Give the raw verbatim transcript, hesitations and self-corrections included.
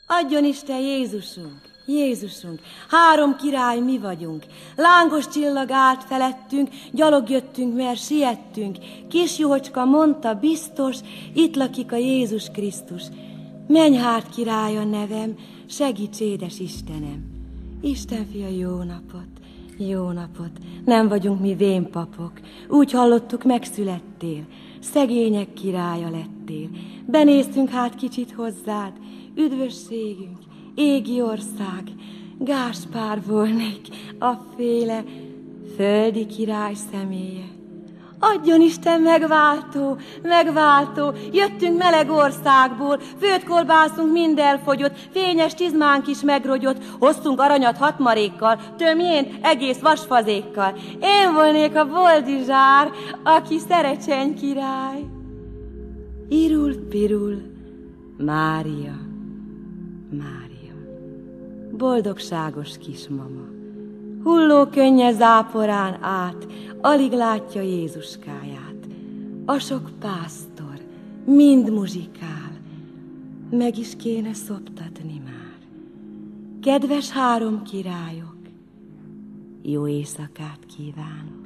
Adjon Isten Jézusunk, Jézusunk, három király mi vagyunk. Lángos csillag állt felettünk, gyalog jöttünk, mert siettünk. Kis Juhocska mondta biztos, itt lakik a Jézus Krisztus. Menj hát király a nevem, segíts édes Istenem. Isten fia, jó napot, jó napot, nem vagyunk mi vénpapok. Úgy hallottuk, megszülettél, szegények királya lettél. Benéztünk hát kicsit hozzád, üdvösségünk, égi ország, Gáspár volnék, a féle földi király személye. Adjon Isten megváltó, megváltó, jöttünk meleg országból, főtkolbászunk mind elfogyott, fényes csizmánk is megrogyott, hoztunk aranyat hatmarékkal, tömjén egész vasfazékkal. Én volnék a boldizsár, aki Szerecseny király. Irul-pirul, Mária, Mária, boldogságos kismama, hulló könnye záporán át, alig látja Jézuskáját. A sok pásztor mind muzsikál, meg is kéne szoptatni már. Kedves három királyok, jó éjszakát kívánok!